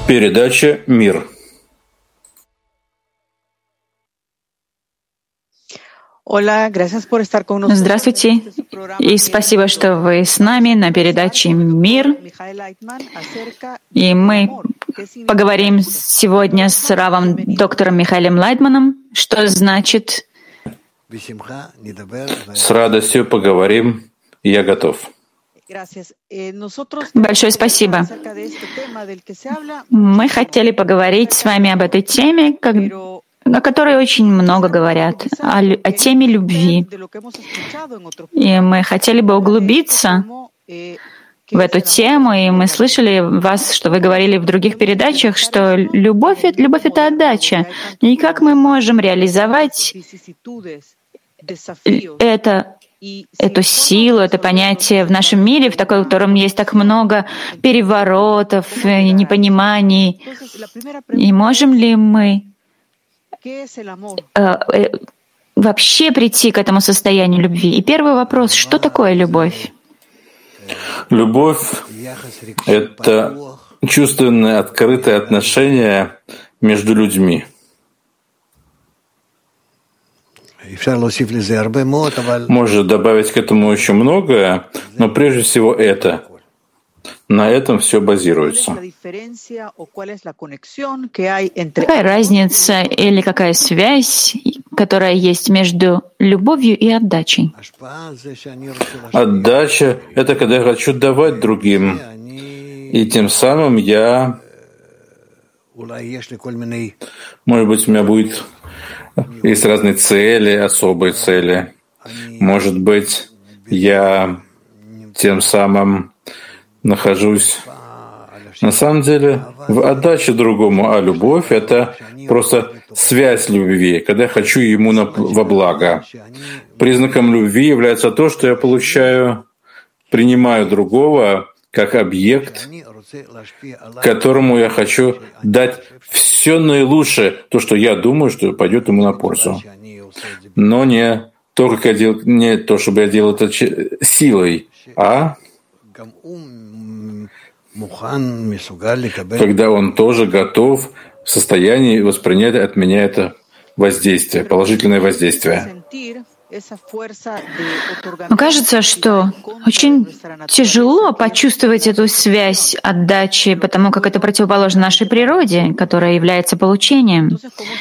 Передача «Мир». Здравствуйте и спасибо, что вы с нами на передаче «Мир». И мы поговорим сегодня с равом доктором Михаилом Лайтманом, что значит... С радостью поговорим, я готов. Большое спасибо. Мы хотели поговорить с вами об этой теме, о которой очень много говорят, о теме любви. И мы хотели бы углубиться в эту тему, и мы слышали вас, что вы говорили в других передачах, что любовь — это отдача. И как мы можем реализовать эту силу, это понятие в нашем мире, в котором есть так много переворотов, непониманий. И можем ли мы вообще прийти к этому состоянию любви? И первый вопрос: что такое любовь? Любовь — это чувственное, открытое отношение между людьми. Можно добавить к этому еще многое, но прежде всего это. На этом все базируется. Какая разница или какая связь, которая есть между любовью и отдачей? Отдача — это когда я хочу давать другим, и тем самым может быть, у меня есть разные цели, особые цели. Может быть, я тем самым нахожусь на самом деле в отдаче другому, а любовь — это просто связь любви, когда я хочу ему во благо. Признаком любви является то, что я принимаю другого как объект, которому я хочу дать все наилучшее, то, что я думаю, что пойдет ему на пользу. Но не то, чтобы я делал это силой, а когда он тоже готов, в состоянии воспринять от меня это воздействие, положительное воздействие. Но кажется, что очень тяжело почувствовать эту связь отдачи, потому как это противоположно нашей природе, которая является получением.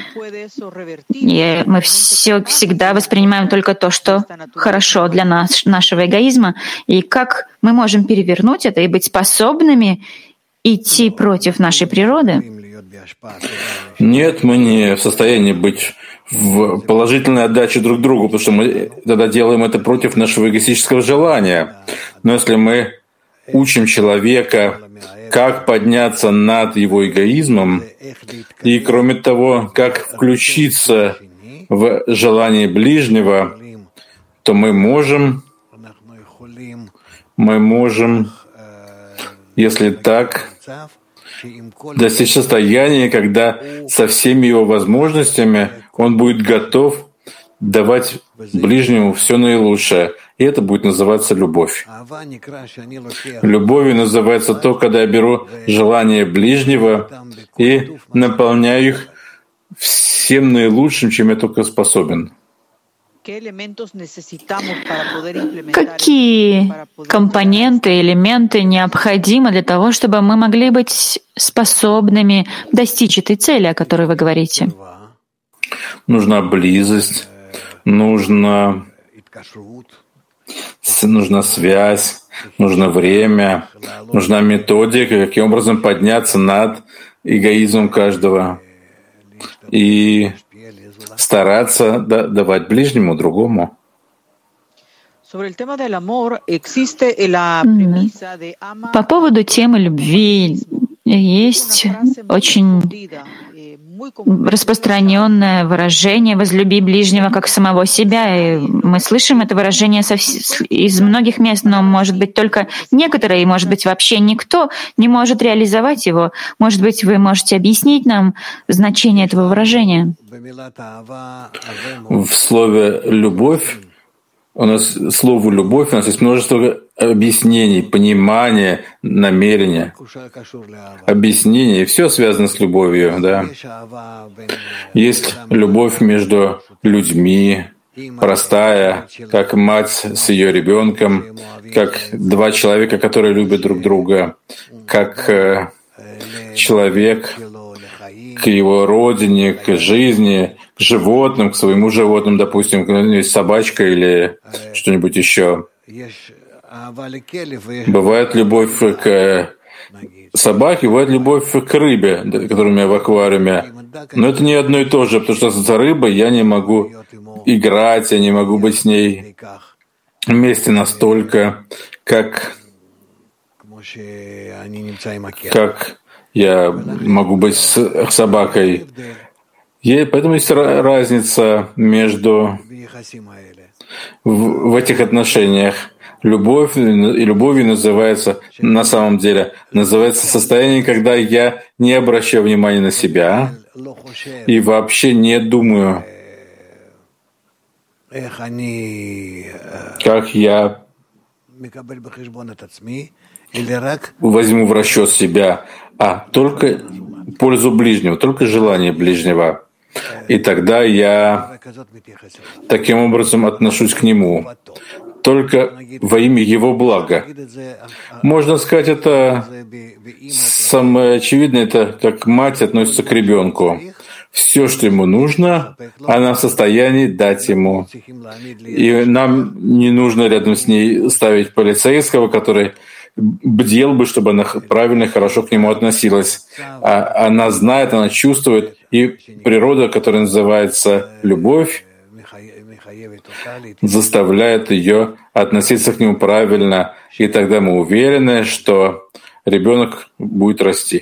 И мы всегда воспринимаем только то, что хорошо для нашего эгоизма. И как мы можем перевернуть это и быть способными идти против нашей природы? Нет, мы не в состоянии быть в положительной отдаче друг другу, потому что мы тогда делаем это против нашего эгоистического желания. Но если мы учим человека, как подняться над его эгоизмом, и, кроме того, как включиться в желание ближнего, то мы можем, если так, достичь состояния, когда со всеми его возможностями он будет готов давать ближнему все наилучшее. И это будет называться любовь. Любовью называется то, когда я беру желание ближнего и наполняю их всем наилучшим, чем я только способен. Какие компоненты, элементы необходимы для того, чтобы мы могли быть способными достичь этой цели, о которой вы говорите? Нужна близость, нужна связь, нужно время, нужна методика, каким образом подняться над эгоизмом каждого и стараться давать ближнему, другому. По поводу темы любви есть очень распространенное выражение «возлюби ближнего как самого себя». И мы слышим это выражение из многих мест, но, может быть, только некоторые, может быть, вообще никто не может реализовать его. Может быть, вы можете объяснить нам значение этого выражения? В слове «любовь» у нас слово «любовь», у нас есть множество объяснений, понимания, намерения, объяснений, и все связано с любовью, да. Есть любовь между людьми, простая, как мать с ее ребенком, как два человека, которые любят друг друга, как человек к его родине, к жизни, к животным, к своему животному, допустим, есть собачка или что-нибудь еще. Бывает любовь к собаке, бывает любовь к рыбе, которая у меня в аквариуме. Но это не одно и то же, потому что с рыбой я не могу играть, я не могу быть с ней вместе настолько, как я могу быть с собакой. Поэтому есть разница между в этих отношениях. Любовь и любовью называется, на самом деле, называется состояние, когда я не обращаю внимания на себя и вообще не думаю, как я возьму в расчет себя, а только пользу ближнего, только желание ближнего. И тогда я таким образом отношусь к нему, только во имя его блага. Можно сказать, это самое очевидное, это как мать относится к ребенку. Все, что ему нужно, она в состоянии дать ему. И нам не нужно рядом с ней ставить полицейского, который бдел бы, чтобы она правильно и хорошо к нему относилась. А она знает, она чувствует, и природа, которая называется любовь, заставляет ее относиться к нему правильно, и тогда мы уверены, что ребенок будет расти.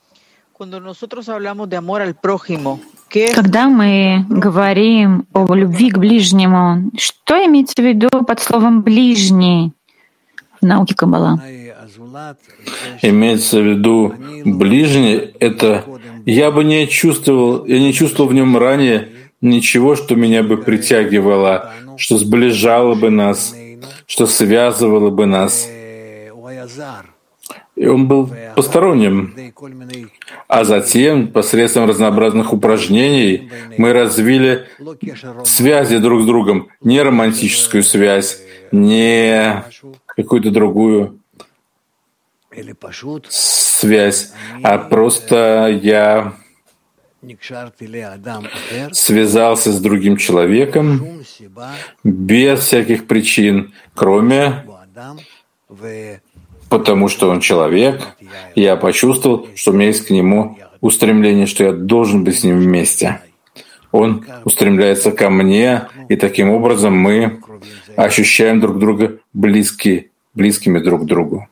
Когда мы говорим о любви к ближнему, что имеется в виду под словом «ближний» в науке Каббала? Имеется в виду ближний — это я не чувствовал в нем ранее ничего, что меня бы притягивало, что сближало бы нас, что связывало бы нас. И он был посторонним. А затем, посредством разнообразных упражнений, мы развили связи друг с другом, не романтическую связь, не какую-то другую связь, а просто я связался с другим человеком без всяких причин, кроме потому, что он человек. Я почувствовал, что у меня есть к нему устремление, что я должен быть с ним вместе. Он устремляется ко мне, и таким образом мы ощущаем друг друга близкими друг к другу.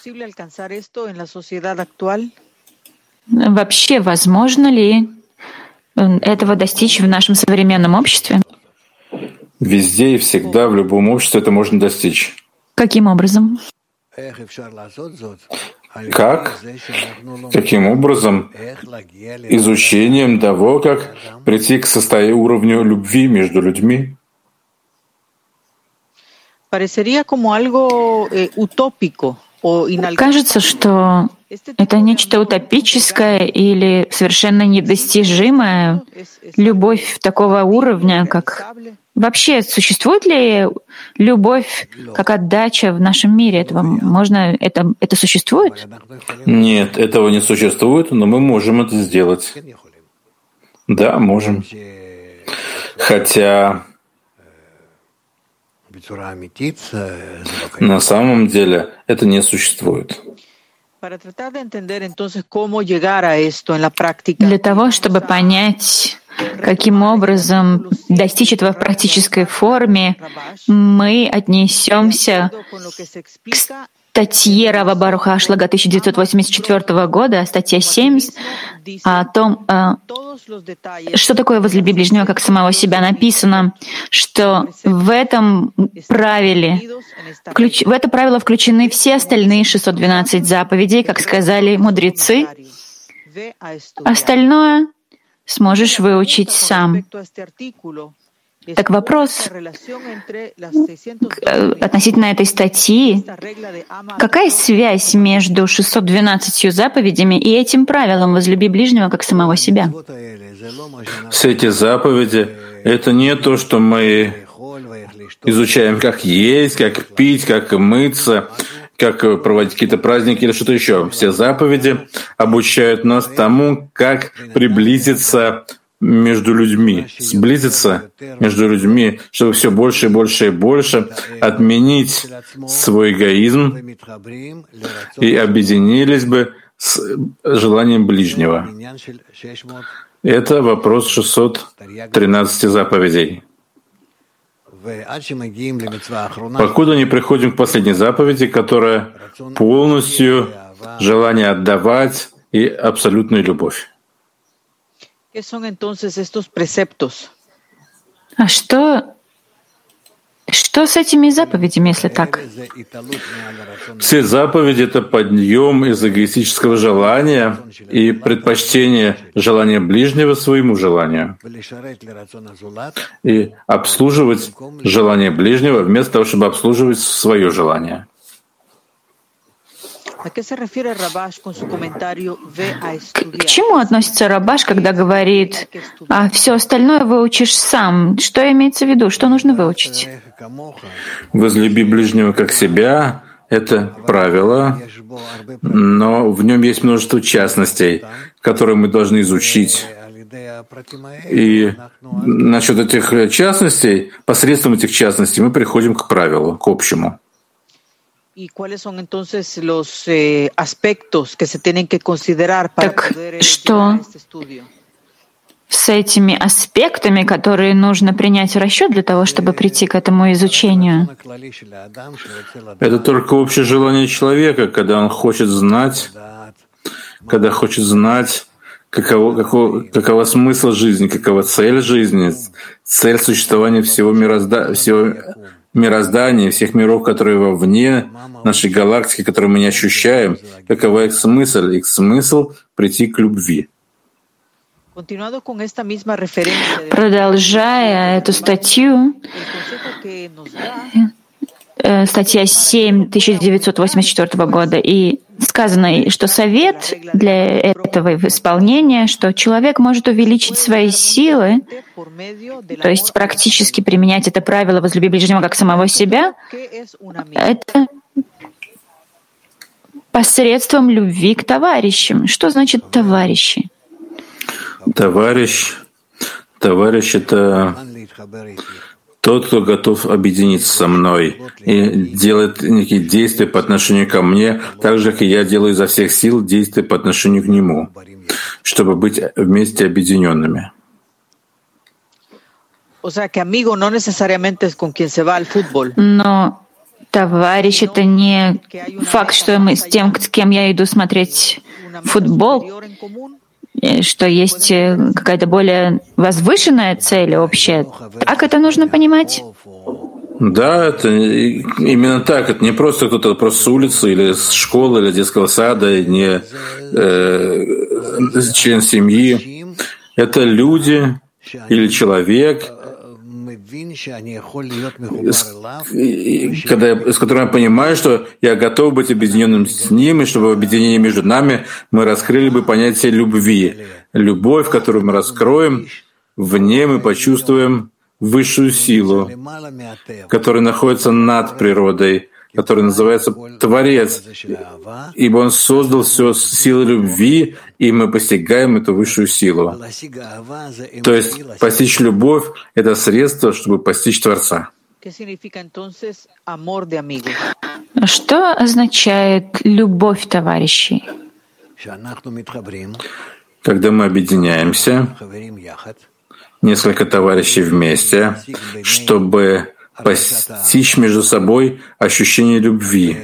Вообще, возможно ли этого достичь в нашем современном обществе? Везде и всегда, в любом обществе это можно достичь. Каким образом? Как? Каким образом? Изучением того, как прийти к уровню любви между людьми. Кажется, что это нечто утопическое или совершенно недостижимое, любовь такого уровня, как... Вообще, существует ли любовь как отдача в нашем мире? Это существует? Нет, этого не существует, но мы можем это сделать. Да, можем. Хотя на самом деле это не существует. Для того, чтобы понять, каким образом достичь этого в практической форме, мы отнесемся к статье Рава Баруха Ашлага 1984 года, статья 7, о том, что такое «возлюби ближнего как самого себя». Написано, что в это правило включены все остальные 612 заповедей, как сказали мудрецы. Остальное сможешь выучить сам. Так вопрос относительно этой статьи, какая связь между 612 заповедями и этим правилом «возлюби ближнего, как самого себя»? Все эти заповеди — это не то, что мы изучаем, как есть, как пить, как мыться, как проводить какие-то праздники или что-то еще. Все заповеди обучают нас тому, как приблизиться между людьми, сблизиться между людьми, чтобы все больше и больше и больше отменить свой эгоизм и объединились бы с желанием ближнего. Это вопрос 613 заповедей. Покуда не приходим к последней заповеди, которая полностью желание отдавать и абсолютную любовь. А что с этими заповедями, если так? Все заповеди — это подъем из эгоистического желания и предпочтение желания ближнего своему желанию. И обслуживать желание ближнего вместо того, чтобы обслуживать свое желание. К чему относится Рабаш, когда говорит, а все остальное выучишь сам? Что имеется в виду? Что нужно выучить? «Возлюби ближнего как себя» — это правило, но в нем есть множество частностей, которые мы должны изучить. И насчет этих частностей, посредством этих частностей мы приходим к правилу, к общему. Так что с этими аспектами, которые нужно принять в расчет для того, чтобы прийти к этому изучению? Это только общее желание человека, когда он хочет знать, какова смысл жизни, какова цель жизни, цель существования всего мироздания, всех миров, которые вовне нашей галактики, которые мы не ощущаем, какова их смысл? Их смысл — прийти к любви. Продолжая эту статью, статья 7 1984 года, и сказано, что совет для этого исполнения, что человек может увеличить свои силы, то есть практически применять это правило «возлюби ближнего как самого себя», это посредством любви к товарищам. Что значит «товарищи»? Товарищ — это тот, кто готов объединиться со мной и делает некие действия по отношению ко мне, так же, как и я делаю изо всех сил действия по отношению к нему, чтобы быть вместе объединенными. Но товарищ — это не факт, что мы с тем, с кем я иду смотреть футбол, что есть какая-то более возвышенная цель общая. Так это нужно понимать? Да, это именно так. Это не просто кто-то просто с улицы или с школы или детского сада, не член семьи. Это люди или человек, с которым я понимаю, что я готов быть объединенным с ним, и чтобы в объединении между нами мы раскрыли бы понятие любви. Любовь, которую мы раскроем, в ней мы почувствуем высшую силу, которая находится над природой, который называется Творец, ибо Он создал все с силой любви, и мы постигаем эту высшую силу. То есть постичь любовь — это средство, чтобы постичь Творца. Что означает любовь товарищей? Когда мы объединяемся, несколько товарищей вместе, чтобы постичь между собой ощущение любви.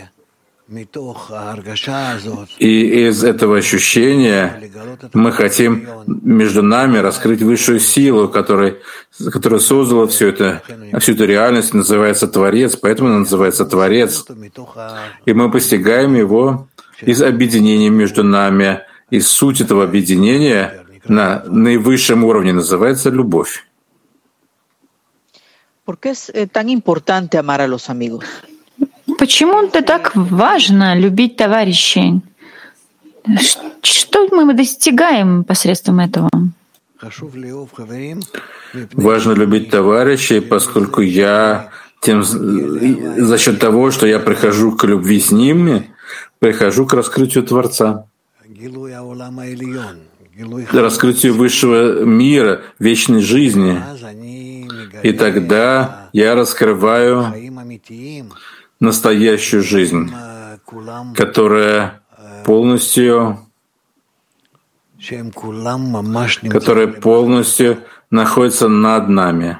И из этого ощущения мы хотим между нами раскрыть высшую силу, которая создала всю эту реальность, называется Творец, поэтому она называется Творец. И мы постигаем его из объединения между нами. И суть этого объединения на наивысшем уровне называется любовь. Почему это так важно любить товарищей? Что мы достигаем посредством этого? Важно любить товарищей, поскольку я за счет того, что я прихожу к любви с ними, прихожу к раскрытию Творца, раскрытию высшего мира, вечной жизни. И тогда я раскрываю настоящую жизнь, которая полностью находится над нами.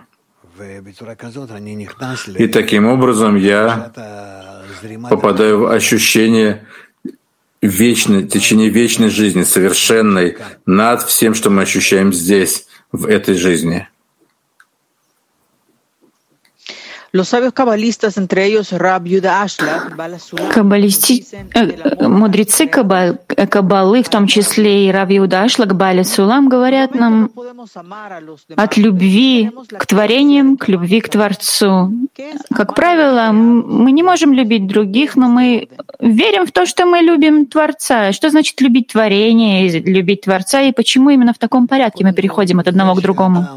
И таким образом я попадаю в ощущение течения вечной жизни, совершенной, над всем, что мы ощущаем здесь, в этой жизни. Мудрецы Каббалы, в том числе и Рав Иуда Ашлак, Бааль Сулам, говорят нам от любви к творениям к любви к Творцу. Как правило, мы не можем любить других, но мы верим в то, что мы любим Творца. Что значит любить творение, любить Творца, и почему именно в таком порядке мы переходим от одного к другому?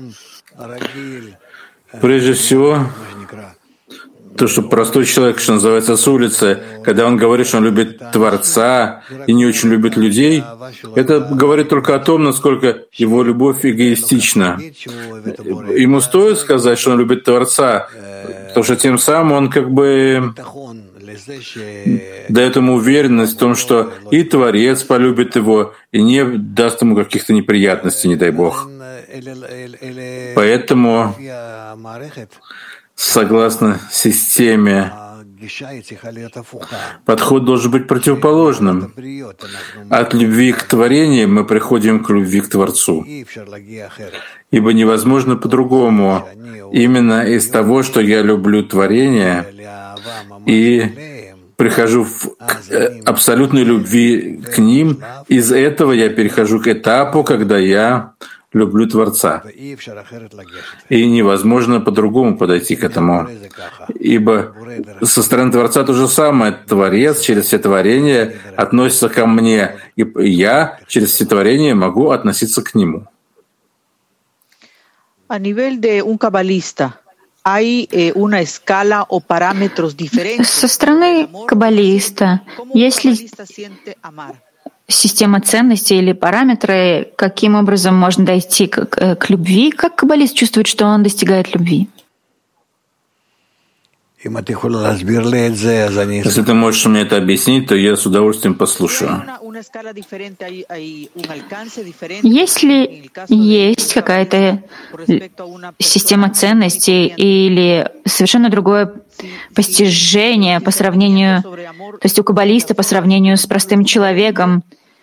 Прежде всего, то, что простой человек, что называется, с улицы, когда он говорит, что он любит Творца и не очень любит людей, это говорит только о том, насколько его любовь эгоистична. Ему стоит сказать, что он любит Творца, потому что тем самым он как бы дает ему уверенность в том, что и Творец полюбит его, и не даст ему каких-то неприятностей, не дай Бог. Поэтому, согласно системе, подход должен быть противоположным. От любви к творению мы приходим к любви к Творцу. Ибо невозможно по-другому. Именно из того, что я люблю творение и прихожу к абсолютной любви к ним, из этого я перехожу к этапу, когда я люблю Творца. И невозможно по-другому подойти к этому. Ибо со стороны Творца то же самое. Творец через все творения относится ко мне, и я через все творения могу относиться к нему. Со стороны каббалиста, если система ценностей или параметры, каким образом можно дойти к любви, как каббалист чувствует, что он достигает любви? Если ты можешь мне это объяснить, то я с удовольствием послушаю. Если есть какая-то система ценностей или совершенно другое постижение по сравнению, то есть у каббалиста по сравнению с простым человеком,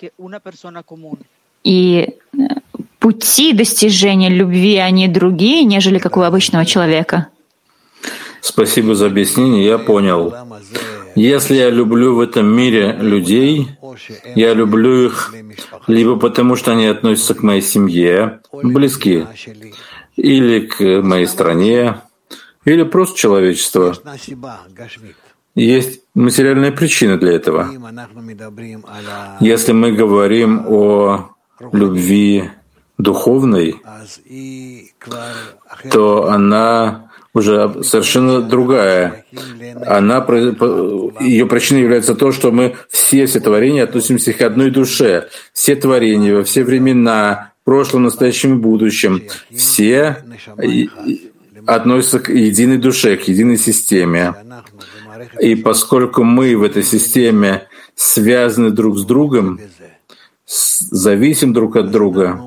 и пути достижения любви, они другие, нежели как у обычного человека. Спасибо за объяснение, я понял. Если я люблю в этом мире людей, я люблю их либо потому, что они относятся к моей семье, близки, или к моей стране, или просто человечество. Есть материальная причина для этого. Если мы говорим о любви духовной, то она уже совершенно другая. Ее причиной является то, что мы все творения относимся к одной душе. Все творения во все времена, в прошлом, настоящем и будущем, все относятся к единой душе, к единой системе. И поскольку мы в этой системе связаны друг с другом, зависим друг от друга,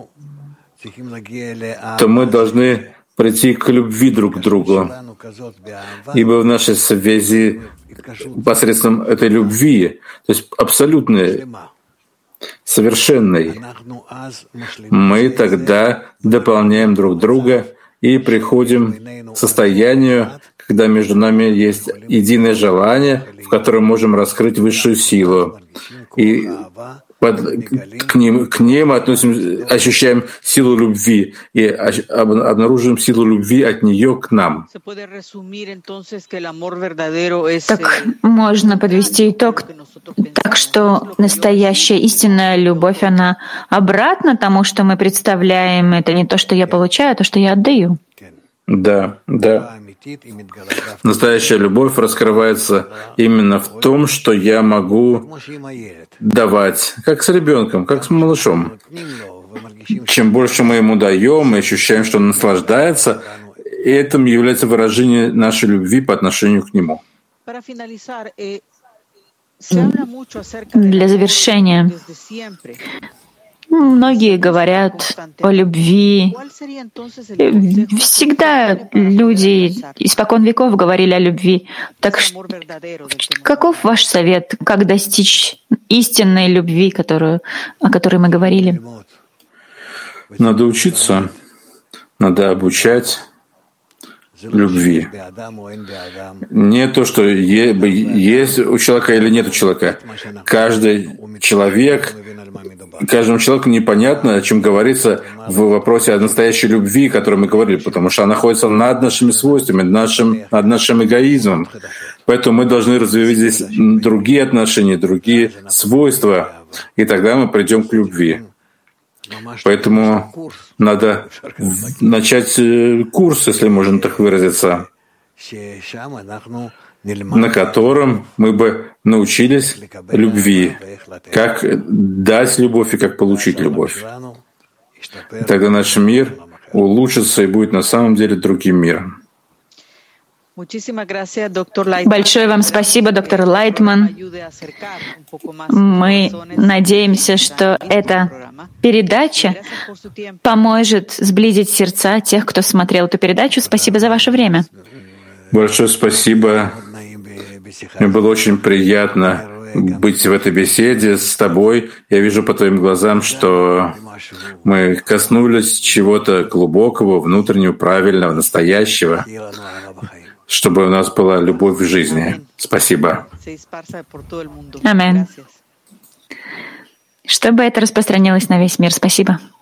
то мы должны прийти к любви друг к другу, ибо в нашей связи посредством этой любви, то есть абсолютной, совершенной, мы тогда дополняем друг друга и приходим к состоянию, когда между нами есть единое желание, в котором можем раскрыть высшую силу. И к ним ощущаем силу любви и обнаруживаем силу любви от нее к нам. Так можно подвести итог, так что настоящая истинная любовь, она обратно тому, что мы представляем, это не то, что я получаю, а то, что я отдаю. Да. Настоящая любовь раскрывается именно в том, что я могу давать, как с ребенком, как с малышом. Чем больше мы ему даем, мы ощущаем, что он наслаждается, и этим является выражение нашей любви по отношению к нему. Для завершения. Многие говорят о любви. Всегда люди испокон веков говорили о любви. Так каков ваш совет, как достичь истинной любви, о которой мы говорили? Надо учиться, надо обучать любви. Не то, что есть у человека или нет у человека. Каждому человеку непонятно, о чем говорится в вопросе о настоящей любви, о которой мы говорили, потому что она находится над нашими свойствами, над нашим эгоизмом. Поэтому мы должны развивать здесь другие отношения, другие свойства, и тогда мы придем к любви. Поэтому надо начать курс, если можно так выразиться, на котором мы бы научились любви, как дать любовь и как получить любовь. И тогда наш мир улучшится и будет на самом деле другим миром. Большое вам спасибо, доктор Лайтман. Мы надеемся, что эта передача поможет сблизить сердца тех, кто смотрел эту передачу. Спасибо за ваше время. Большое спасибо. Мне было очень приятно быть в этой беседе с тобой. Я вижу по твоим глазам, что мы коснулись чего-то глубокого, внутреннего, правильного, настоящего, чтобы у нас была любовь в жизни. Спасибо. Аминь. Чтобы это распространилось на весь мир. Спасибо.